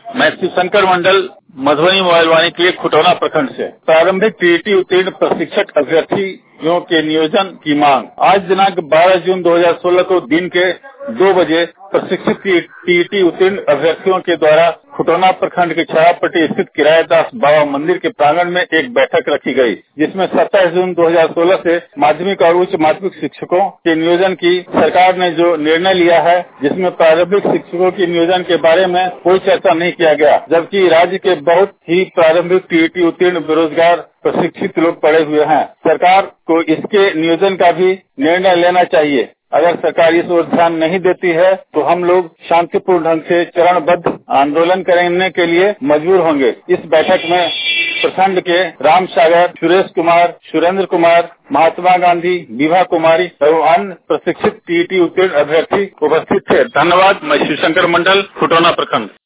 मैं शिवशंकर मंडल मधुबनी मोबाइल वाणी के लिए खुटौना प्रखंड से प्रारंभिक टीईटी उत्तीर्ण प्रशिक्षक अभ्यर्थियों के नियोजन की मांग। आज दिनांक 12 जून 2016 को दिन के 2 बजे प्रशिक्षित टीईटी उत्तीर्ण अभ्यर्थियों के द्वारा खुटौना प्रखंड के छायापट्टी स्थित किराएदास बाबा मंदिर के प्रांगण में एक बैठक रखी गई, जिसमें 27 जून 2016 से माध्यमिक और उच्च माध्यमिक शिक्षकों के नियोजन की सरकार ने जो निर्णय लिया है, जिसमें प्रारंभिक शिक्षकों के नियोजन के बारे में कोई चर्चा नहीं किया गया, जबकि राज्य के बहुत ही प्रारंभिक टीईटी उत्तीर्ण बेरोजगार प्रशिक्षित लोग पड़े हुए हैं। सरकार को इसके नियोजन का भी निर्णय लेना चाहिए। अगर सरकार इस ओर ध्यान नहीं देती है तो हम लोग शांतिपूर्ण ढंग से चरणबद्ध आंदोलन करने के लिए मजबूर होंगे। इस बैठक में प्रखंड के राम सागर, सुरेश कुमार, सुरेंद्र कुमार, महात्मा गांधी, विभा कुमारी एवं अन्य प्रशिक्षित टीईटी उत्तीर्ण अभ्यर्थी उपस्थित थे। धन्यवाद। मैं शिवशंकर मंडल, खुटौना प्रखंड।